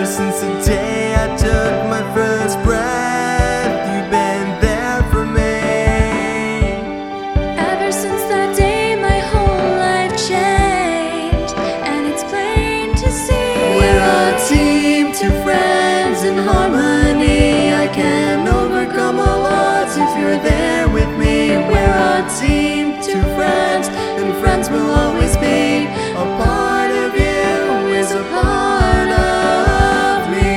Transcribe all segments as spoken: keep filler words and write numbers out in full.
since the day I took my first breath, you've been there for me. Ever since that day my whole life changed, and it's plain to see We're a team, two friends in harmony. I can overcome all odds if you're there with me. We're a team, two friends, and friends will always be. A part of you is a part of me.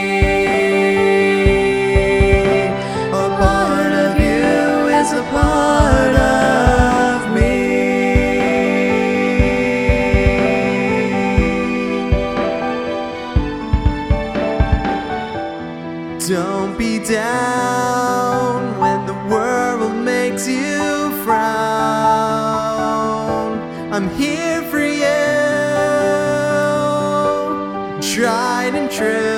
A part of you is a part of me. Don't be down when the world makes you frown. I'm here for you, tried and true.